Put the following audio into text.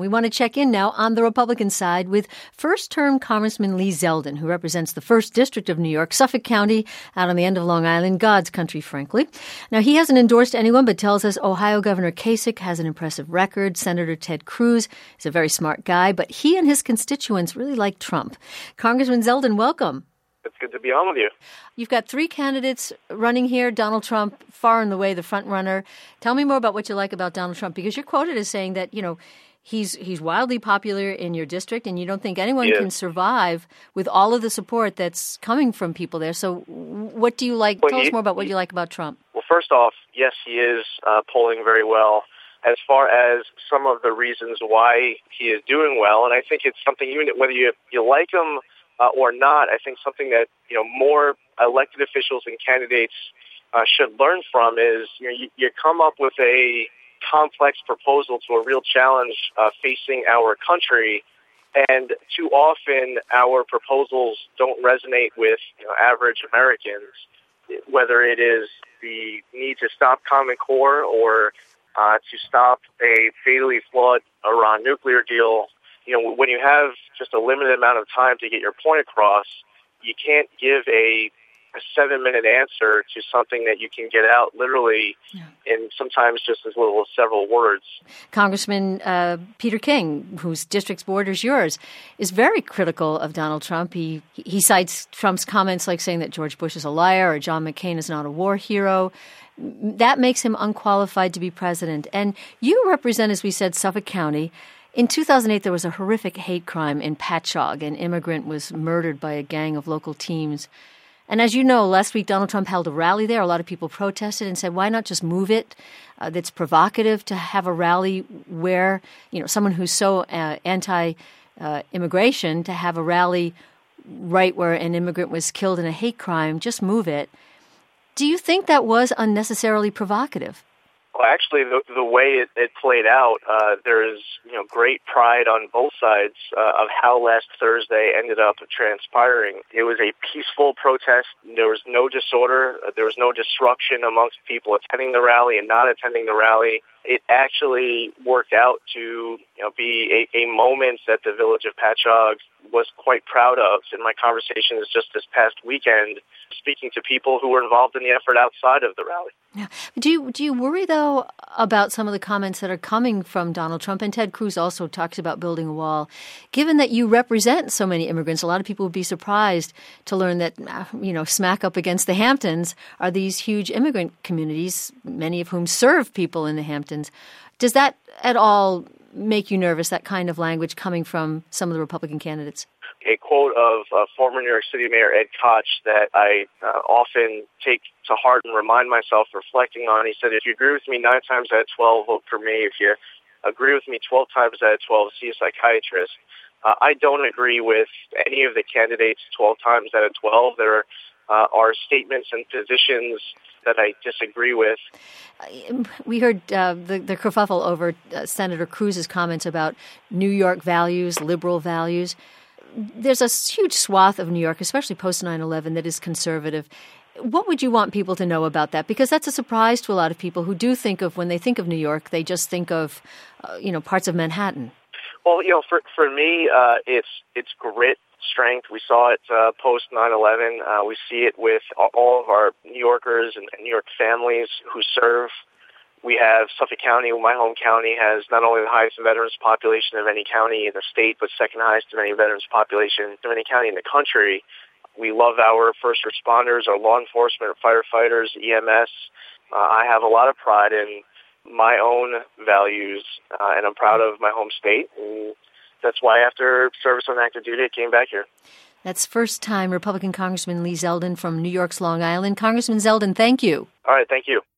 We want to check in now on the Republican side with first-term Congressman Lee Zeldin, who represents the 1st District of New York, Suffolk County, out on the end of Long Island, God's country, frankly. Now, he hasn't endorsed anyone, but tells us Ohio Governor Kasich has an impressive record. Senator Ted Cruz is a very smart guy, but he and his constituents really like Trump. Congressman Zeldin, welcome. It's good to be on with you. You've got 3 candidates running here. Donald Trump, far and away the front runner. Tell me more about what you like about Donald Trump, because you're quoted as saying that, he's wildly popular in your district, and you don't think anyone can survive with all of the support that's coming from people there. So what do you like? Tell us more about what you like about Trump. Well, first off, yes, he is polling very well. As far as some of the reasons why he is doing well, and I think it's something, even whether you like him or not, I think something that more elected officials and candidates should learn from is you come up with a complex proposal to a real challenge facing our country, and too often our proposals don't resonate with average Americans, whether it is the need to stop Common Core or to stop a fatally flawed Iran nuclear deal. When you have just a limited amount of time to get your point across, you can't give a 7-minute answer to something that you can get out literally in sometimes just as little as several words. Congressman Peter King, whose district's borders yours, is very critical of Donald Trump. He cites Trump's comments like saying that George Bush is a liar or John McCain is not a war hero. That makes him unqualified to be president. And you represent, as we said, Suffolk County. In 2008, there was a horrific hate crime in Patchogue. An immigrant was murdered by a gang of local teens. And as you know, last week, Donald Trump held a rally there. A lot of people protested and said, why not just move it? That's provocative to have a rally where, someone who's so anti-immigration, to have a rally right where an immigrant was killed in a hate crime, just move it. Do you think that was unnecessarily provocative? Well, actually, the way it played out, there is great pride on both sides of how last Thursday ended up transpiring. It was a peaceful protest. There was no disorder. There was no disruption amongst people attending the rally and not attending the rally. It actually worked out to be a moment that the village of Patchogue was quite proud of. In my conversations just this past weekend, speaking to people who were involved in the effort outside of the rally. Yeah. Do you worry, though, about some of the comments that are coming from Donald Trump? And Ted Cruz also talks about building a wall. Given that you represent so many immigrants, a lot of people would be surprised to learn that, smack up against the Hamptons are these huge immigrant communities, many of whom serve people in the Hamptons. Does that at all make you nervous, that kind of language coming from some of the Republican candidates? A quote of former New York City Mayor Ed Koch that I often take to heart and remind myself reflecting on. He said, if you agree with me 9 times out of 12, vote for me. If you agree with me 12 times out of 12, see a psychiatrist. I don't agree with any of the candidates 12 times out of 12. There are statements and positions that I disagree with. We heard the kerfuffle over Senator Cruz's comments about New York values, liberal values. There's a huge swath of New York, especially post 9/11, that is conservative. What would you want people to know about that? Because that's a surprise to a lot of people who do think of, when they think of New York, they just think of, parts of Manhattan. Well, for me, it's grit, strength. We saw it post 9/11. We see it with all of our New Yorkers and New York families who serve. We have Suffolk County, my home county, has not only the highest veterans population of any county in the state, but second highest of any veterans population of any county in the country. We love our first responders, our law enforcement, firefighters, EMS. I have a lot of pride in my own values, and I'm proud of my home state. And that's why after service on active duty, I came back here. That's first-time Republican Congressman Lee Zeldin from New York's Long Island. Congressman Zeldin, thank you. All right, thank you.